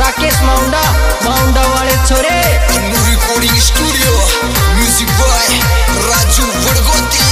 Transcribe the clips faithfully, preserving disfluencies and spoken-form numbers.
राकेश माउंडा माउंडा वाले छोरे recording studio music by Raju Vadgoti.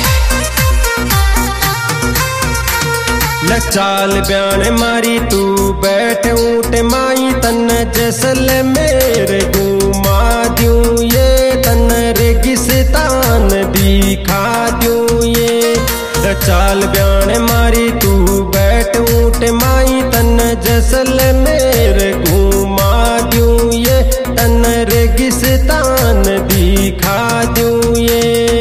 चाल बयान मारी तू बैठ ऊँट माई तन जैसल मेरे घुमा दूं ये तन रेगिस्तान दिखा दूं ये। चाल बयान मारी तू बैठ ऊँट माई तन जैसल मेरे घुमा दूं ये तन रेगिस्तान दिखा दूं ये।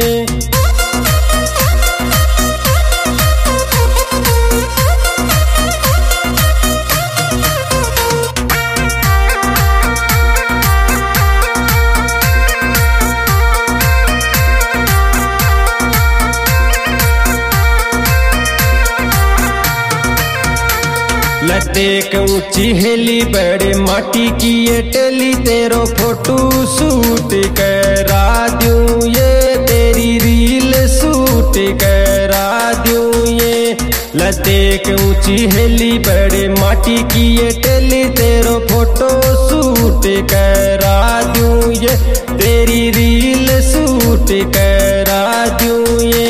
देख ऊंची हेली बड़े माटी की ये टेली तेरो फोटो शूट करा दूं ये तेरी रील शूट करा दूं ये। देख ऊंची हेली बड़े माटी की ये टेली तेरो फोटो शूट करा दूं ये तेरी रील शूट करा दूं ये।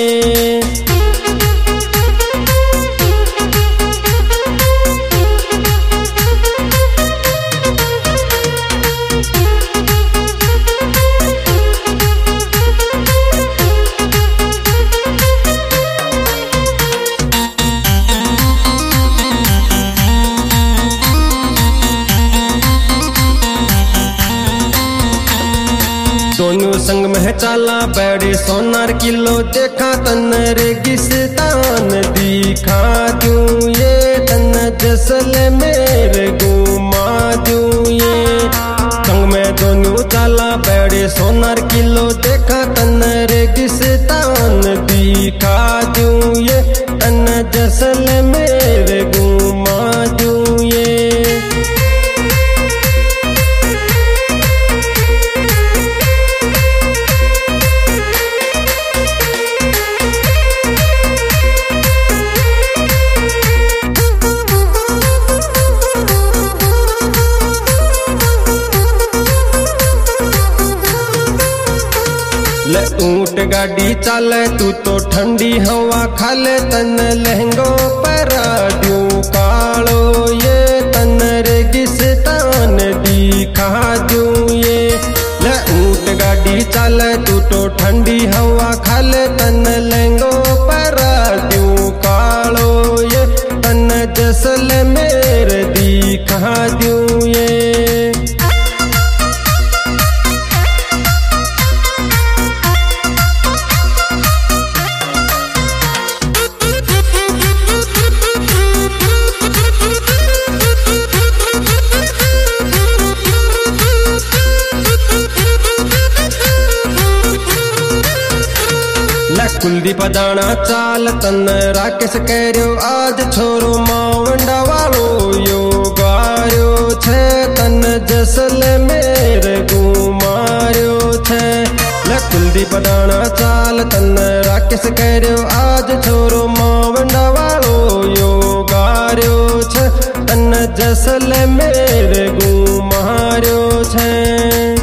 दोनों संग में चाला बड़े सोनार किलो देखा तन रेगिस्तान दिखा दूं ये तन जैसल मेरे घुमा दूं ये। संग में दोनों चाला बड़े सोनार किलो देखा तन रेगिस्तान दिखा दूं ये तन जैसल मेरे घुमा दूं ये। ऊंट गाड़ी चाले तू तो ठंडी हवा खाले तन लहंगो पर दूं कालो ये तन रेगिस्तान दिखा दूं ये। ले ऊंट गाड़ी चाले तू तो ठंडी हवा खाले तन लहंगो पर दूं कालो ये तन जैसल मेरे दिखा दूं ये। कुलदीप दाना चाल तन राकेश करो आज छोरो मावंडा वालो यो गारो छे तन जैसल मेरे घुमारो छे। कुलदीप दाना चाल तन राकेश करो आज छोरो मावंडा वालो यो गारो छे तन जैसल मेरे घुमारो छे।